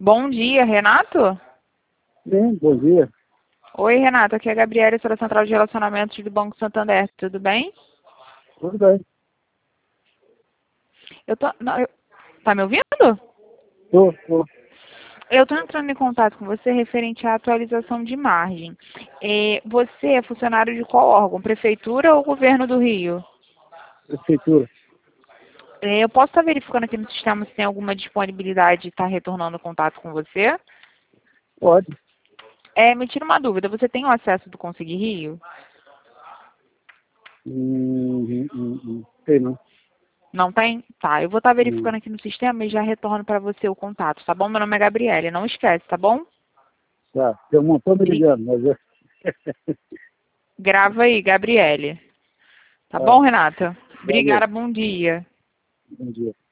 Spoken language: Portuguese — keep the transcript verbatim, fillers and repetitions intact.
Bom dia, Renato? Sim, bom dia. Oi, Renato. Aqui é a Gabriela, sou da Central de Relacionamentos do Banco Santander. Tudo bem? Tudo bem. Eu tô... não, eu- Tá me ouvindo? Tô, tô. Eu estou entrando em contato com você referente à atualização de margem. É, você é funcionário de qual órgão? Prefeitura ou Governo do Rio? Prefeitura. É, eu posso estar verificando aqui no sistema se tem alguma disponibilidade de estar retornando contato com você? Pode. É, me tira uma dúvida. Você tem o acesso do Conseguir Rio? Hum, hum, hum, hum. Sei não. Não tem? Tá, eu vou estar Hum. verificando aqui no sistema e já retorno para você o contato, tá bom? Meu nome é Gabriele, não esquece, tá bom? Tá. Tem um montão me Bri- ligando, mas é. Grava aí, Gabriele. Tá bom, Tá. Renata? Valeu. Obrigada, bom dia. Bom dia.